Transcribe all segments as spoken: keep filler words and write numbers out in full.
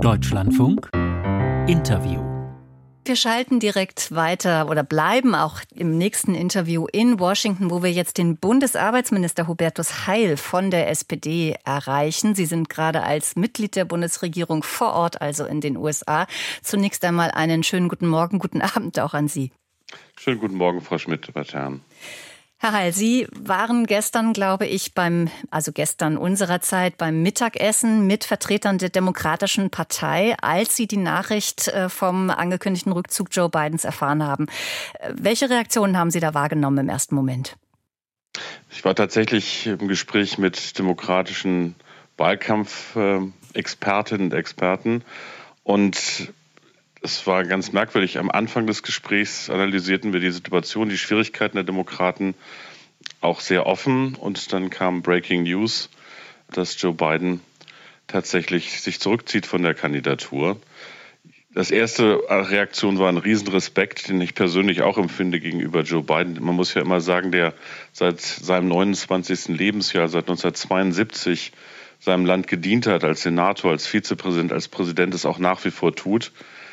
Deutschlandfunk Interview. Wir schalten direkt weiter oder bleiben auch im nächsten Interview in Washington, wo wir jetzt den Bundesarbeitsminister Hubertus Heil von der S P D erreichen. Sie sind gerade als Mitglied der Bundesregierung vor Ort, also in den U S A. Zunächst einmal einen schönen guten Morgen, guten Abend auch an Sie. Schönen guten Morgen, Frau Schmidt, meine Herren. Herr Heil, Sie waren gestern, glaube ich, beim, also gestern unserer Zeit, beim Mittagessen mit Vertretern der Demokratischen Partei, als Sie die Nachricht vom angekündigten Rückzug Joe Bidens erfahren haben. Welche Reaktionen haben Sie da wahrgenommen im ersten Moment? Ich war tatsächlich im Gespräch mit demokratischen Wahlkampfexpertinnen und Experten und es war ganz merkwürdig. Am Anfang des Gesprächs analysierten wir die Situation, die Schwierigkeiten der Demokraten auch sehr offen. Und dann kam Breaking News, dass Joe Biden tatsächlich sich zurückzieht von der Kandidatur. Das erste Reaktion war ein Riesenrespekt, den ich persönlich auch empfinde gegenüber Joe Biden. Man muss ja immer sagen, der seit seinem neunundzwanzigsten Lebensjahr, seit neunzehnhundertzweiundsiebzig, seinem Land gedient hat, als Senator, als Vizepräsident, als Präsident es auch nach wie vor tut,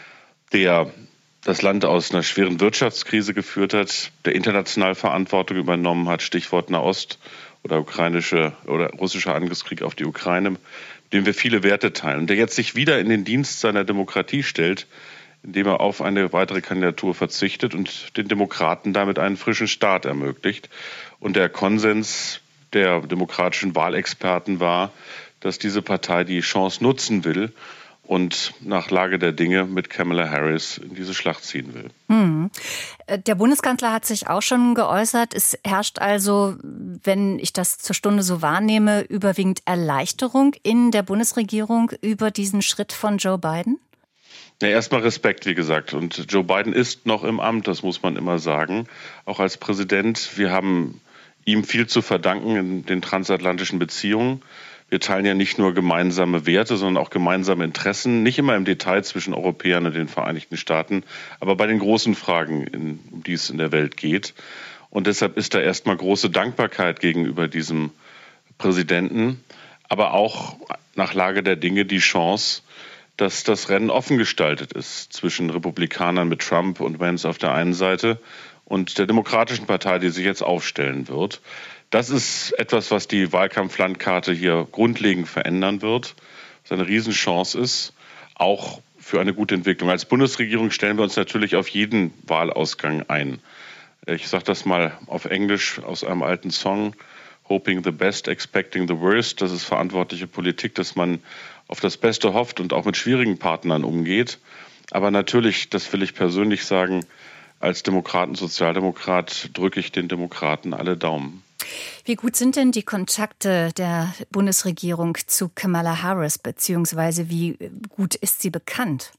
der das Land aus einer schweren Wirtschaftskrise geführt hat, der international Verantwortung übernommen hat, Stichwort Nahost oder ukrainische oder russischer Angriffskrieg auf die Ukraine, mit dem wir viele Werte teilen. Und der jetzt sich wieder in den Dienst seiner Demokratie stellt, indem er auf eine weitere Kandidatur verzichtet und den Demokraten damit einen frischen Start ermöglicht. Und der Konsens der demokratischen Wahlexperten war, dass diese Partei die Chance nutzen will und nach Lage der Dinge mit Kamala Harris in diese Schlacht ziehen will. Hm. Der Bundeskanzler hat sich auch schon geäußert. Es herrscht also, wenn ich das zur Stunde so wahrnehme, überwiegend Erleichterung in der Bundesregierung über diesen Schritt von Joe Biden? Ja, erstmal Respekt, wie gesagt. Und Joe Biden ist noch im Amt, das muss man immer sagen, auch als Präsident. Wir haben ihm viel zu verdanken in den transatlantischen Beziehungen. Wir teilen ja nicht nur gemeinsame Werte, sondern auch gemeinsame Interessen, nicht immer im Detail zwischen Europäern und den Vereinigten Staaten, aber bei den großen Fragen, in, um die es in der Welt geht. Und deshalb ist da erstmal große Dankbarkeit gegenüber diesem Präsidenten, aber auch nach Lage der Dinge die Chance, dass das Rennen offen gestaltet ist zwischen Republikanern mit Trump und Vance auf der einen Seite und der Demokratischen Partei, die sich jetzt aufstellen wird. Das ist etwas, was die Wahlkampflandkarte hier grundlegend verändern wird, was eine Riesenchance ist, auch für eine gute Entwicklung. Als Bundesregierung stellen wir uns natürlich auf jeden Wahlausgang ein. Ich sage das mal auf Englisch aus einem alten Song, Hoping the best, expecting the worst. Das ist verantwortliche Politik, dass man auf das Beste hofft und auch mit schwierigen Partnern umgeht. Aber natürlich, das will ich persönlich sagen, als Demokrat und Sozialdemokrat drücke ich den Demokraten alle Daumen. Wie gut sind denn die Kontakte der Bundesregierung zu Kamala Harris, beziehungsweise wie gut ist sie bekannt?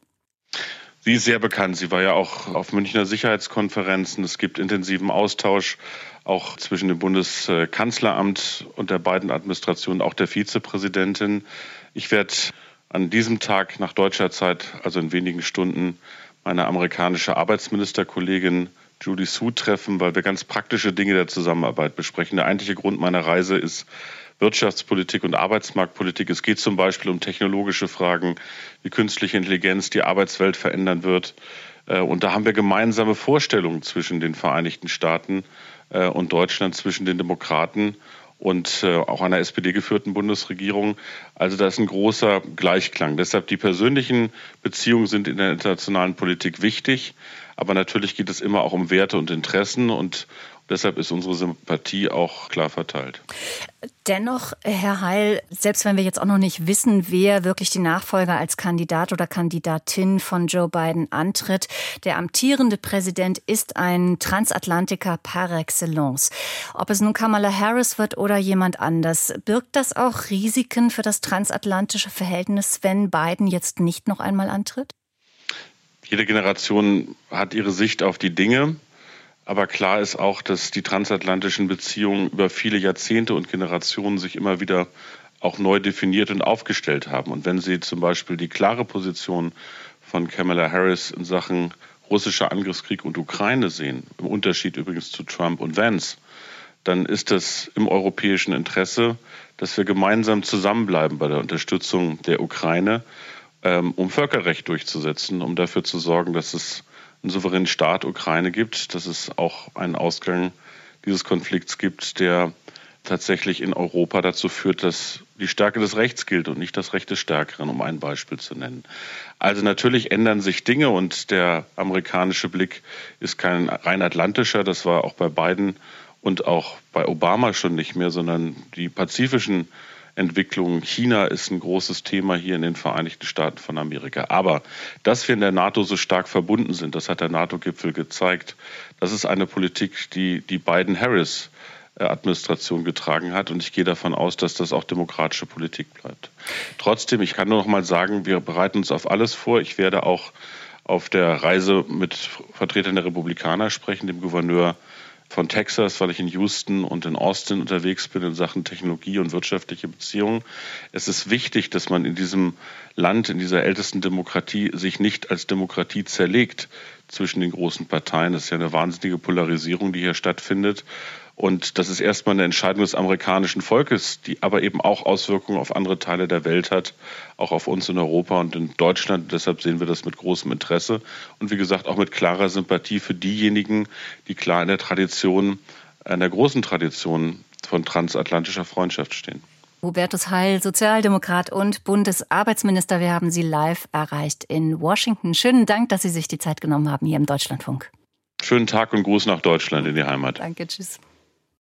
Sie ist sehr bekannt. Sie war ja auch auf Münchner Sicherheitskonferenzen. Es gibt intensiven Austausch auch zwischen dem Bundeskanzleramt und der Biden-Administration, auch der Vizepräsidentin. Ich werde an diesem Tag nach deutscher Zeit, also in wenigen Stunden, meine amerikanische Arbeitsministerkollegin Judy Su treffen, weil wir ganz praktische Dinge der Zusammenarbeit besprechen. Der eigentliche Grund meiner Reise ist Wirtschaftspolitik und Arbeitsmarktpolitik. Es geht zum Beispiel um technologische Fragen, wie künstliche Intelligenz die Arbeitswelt verändern wird. Und da haben wir gemeinsame Vorstellungen zwischen den Vereinigten Staaten und Deutschland, zwischen den Demokraten und auch einer S P D-geführten Bundesregierung. Also da ist ein großer Gleichklang. Deshalb die persönlichen Beziehungen sind in der internationalen Politik wichtig. Aber natürlich geht es immer auch um Werte und Interessen und deshalb ist unsere Sympathie auch klar verteilt. Dennoch, Herr Heil, selbst wenn wir jetzt auch noch nicht wissen, wer wirklich die Nachfolger als Kandidat oder Kandidatin von Joe Biden antritt, der amtierende Präsident ist ein Transatlantiker par excellence. Ob es nun Kamala Harris wird oder jemand anders, birgt das auch Risiken für das transatlantische Verhältnis, wenn Biden jetzt nicht noch einmal antritt? Jede Generation hat ihre Sicht auf die Dinge. Aber klar ist auch, dass die transatlantischen Beziehungen über viele Jahrzehnte und Generationen sich immer wieder auch neu definiert und aufgestellt haben. Und wenn Sie zum Beispiel die klare Position von Kamala Harris in Sachen russischer Angriffskrieg und Ukraine sehen, im Unterschied übrigens zu Trump und Vance, dann ist es im europäischen Interesse, dass wir gemeinsam zusammenbleiben bei der Unterstützung der Ukraine ähm, um Völkerrecht durchzusetzen, um dafür zu sorgen, dass es einen souveränen Staat Ukraine gibt, dass es auch einen Ausgang dieses Konflikts gibt, der tatsächlich in Europa dazu führt, dass die Stärke des Rechts gilt und nicht das Recht des Stärkeren, um ein Beispiel zu nennen. Also natürlich ändern sich Dinge und der amerikanische Blick ist kein rein atlantischer, das war auch bei Biden und auch bei Obama schon nicht mehr, sondern die pazifischen Entwicklungen. China ist ein großes Thema hier in den Vereinigten Staaten von Amerika. Aber dass wir in der NATO so stark verbunden sind, das hat der NATO-Gipfel gezeigt, das ist eine Politik, die die Biden-Harris Administration getragen hat. Und ich gehe davon aus, dass das auch demokratische Politik bleibt. Trotzdem, ich kann nur noch mal sagen, wir bereiten uns auf alles vor. Ich werde auch auf der Reise mit Vertretern der Republikaner sprechen, dem Gouverneur von Texas, weil ich in Houston und in Austin unterwegs bin in Sachen Technologie und wirtschaftliche Beziehungen. Es ist wichtig, dass man in diesem Land, in dieser ältesten Demokratie, sich nicht als Demokratie zerlegt zwischen den großen Parteien. Das ist ja eine wahnsinnige Polarisierung, die hier stattfindet. Und das ist erstmal eine Entscheidung des amerikanischen Volkes, die aber eben auch Auswirkungen auf andere Teile der Welt hat, auch auf uns in Europa und in Deutschland. Deshalb sehen wir das mit großem Interesse und wie gesagt auch mit klarer Sympathie für diejenigen, die klar in der Tradition, in der großen Tradition von transatlantischer Freundschaft stehen. Hubertus Heil, Sozialdemokrat und Bundesarbeitsminister. Wir haben Sie live erreicht in Washington. Schönen Dank, dass Sie sich die Zeit genommen haben hier im Deutschlandfunk. Schönen Tag und Gruß nach Deutschland in die Heimat. Danke, tschüss.